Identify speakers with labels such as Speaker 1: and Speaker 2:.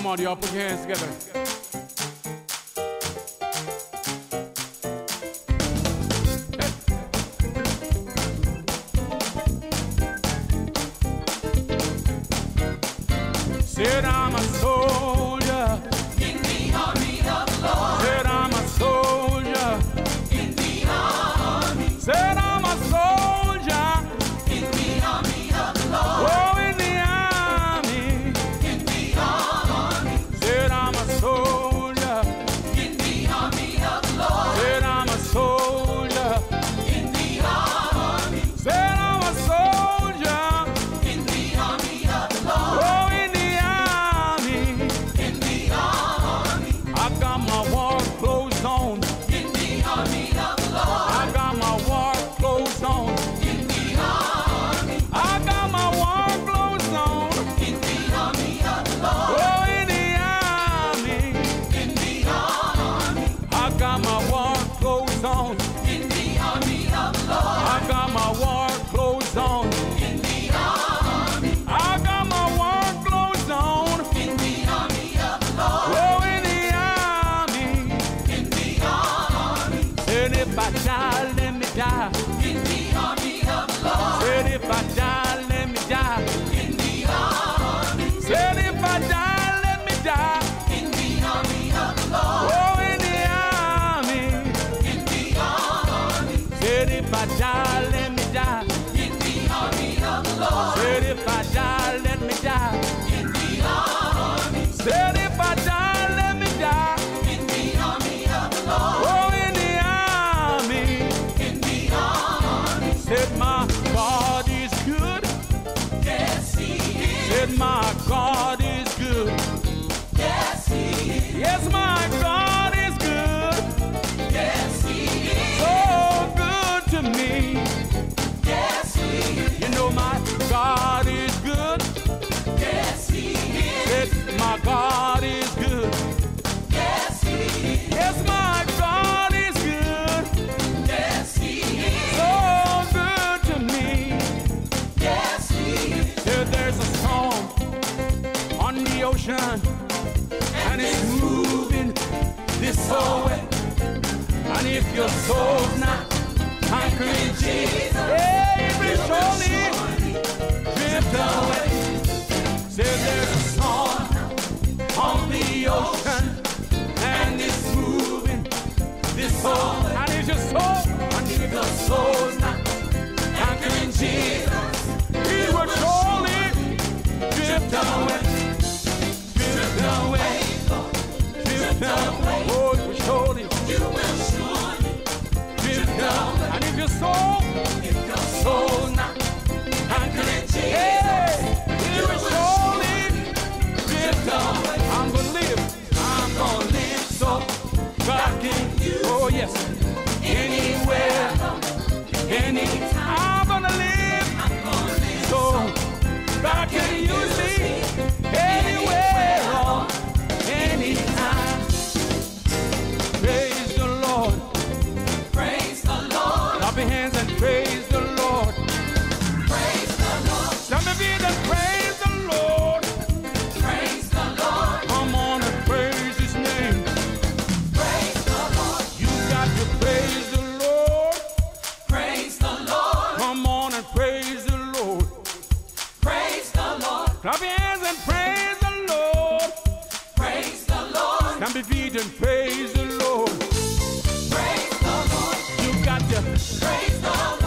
Speaker 1: Come on, y'all, put your hands together. Said I'm a soldier
Speaker 2: in the army of the Lord.
Speaker 1: Said I'm a soldier
Speaker 2: In the army.
Speaker 1: Said I'm a soldier
Speaker 2: In the army of the Lord.
Speaker 1: Oh, in the army.
Speaker 2: In the army.
Speaker 1: Said I'm a soldier
Speaker 2: In the army of the Lord.
Speaker 1: Said I'm a soldier
Speaker 2: In the army.
Speaker 1: Said I'm a soldier
Speaker 2: In the army of the Lord.
Speaker 1: Oh, in the army.
Speaker 2: In the army.
Speaker 1: I got my war clothes on.
Speaker 2: In the army of the Lord.
Speaker 1: I got my war clothes on.
Speaker 2: In the army.
Speaker 1: I got my war clothes on.
Speaker 2: In the army of the Lord.
Speaker 1: Oh, in the army.
Speaker 2: In the army.
Speaker 1: I got my war clothes on.
Speaker 2: In the army of the Lord.
Speaker 1: I got my war clothes on.
Speaker 2: In the army.
Speaker 1: I got my war clothes on.
Speaker 2: In the army of the Lord.
Speaker 1: Oh, in the army.
Speaker 2: In the army.
Speaker 1: Said if I die, let me die.
Speaker 2: In the army of the Lord.
Speaker 1: Said if I die, let me die.
Speaker 2: In the army.
Speaker 1: Said if I die, let me die.
Speaker 2: In the army of the Lord.
Speaker 1: Oh, in the army.
Speaker 2: In the army.
Speaker 1: Said if I die, let me die.
Speaker 2: In the army of the Lord.
Speaker 1: Said if I die, let me die.
Speaker 2: In the army.
Speaker 1: Said if I die, let me die.
Speaker 2: In the army of the Lord.
Speaker 1: Oh, in the army.
Speaker 2: In the army.
Speaker 1: Said my God is good.
Speaker 2: Yes, He is.
Speaker 1: Said my God is good.
Speaker 2: Yes, He is.
Speaker 1: Yes, my God is good.
Speaker 2: Yes, He is.
Speaker 1: So good to me.
Speaker 2: Yes, He is.
Speaker 1: You know my God is good.
Speaker 2: Yes, He is.
Speaker 1: Said my God is good.
Speaker 2: Yes, He is.
Speaker 1: Yes, my God is good.
Speaker 2: Yes, He is.
Speaker 1: So good to me.
Speaker 2: Yes, He is.
Speaker 1: There's a storm on the ocean, and it's moving this way. And if your soul's not conquering Jesus, it will surely drift away. Said there's a storm on the ocean, and it's moving this way. And if your soul, and if your soul's not conquering Jesus, it will surely drift away, drift away, drift away. Oh, it will surely, drift away. And if your soul's not conquering Jesus, it will surely drift away. I'm gonna live so God can use. Oh yes, anywhere, anytime. I'm gonna live so God can use me anywhere or anytime. Praise the Lord.
Speaker 2: Praise the Lord.
Speaker 1: Clap your hands and praise the Lord.
Speaker 2: Praise the Lord.
Speaker 1: Stand your feet and praise the Lord.
Speaker 2: Praise the Lord.
Speaker 1: Come on and praise His name.
Speaker 2: Praise the Lord.
Speaker 1: You got to praise the Lord.
Speaker 2: Praise the Lord.
Speaker 1: Come on and praise the Lord.
Speaker 2: Praise the Lord.
Speaker 1: Clap your hands and praise the Lord.
Speaker 2: Praise the Lord.
Speaker 1: Stand your feet and praise the Lord.
Speaker 2: Praise the Lord.
Speaker 1: You got to
Speaker 2: Praise the Lord.